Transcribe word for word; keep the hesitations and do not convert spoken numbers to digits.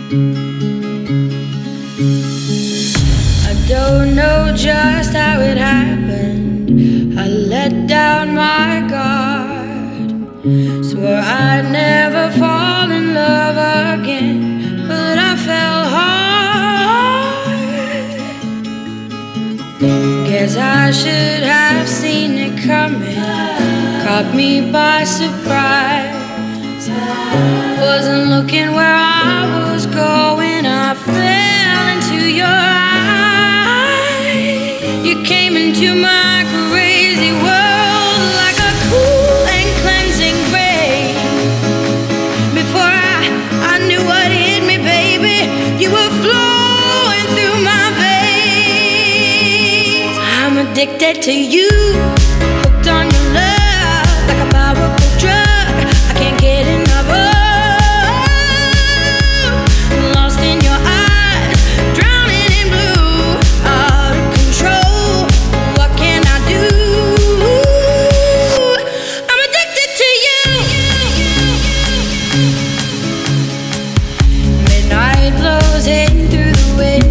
I don't know just how it happened. I let down my guard, swore I'd never fall in love again, but I fell hard. Guess I should have seen it coming, caught me by surprise. Wasn't looking where I was going, I fell into your eyes. You came into my crazy world like a cool and cleansing rain. Before I, I knew what hit me, baby, you were flowing through my veins. I'm addicted to you, hooked on your love like a powerful drug. I can't get enough of. Lost in your eyes, drowning in blue, out of control. What can I do? I'm addicted to you. Midnight blows in through the window.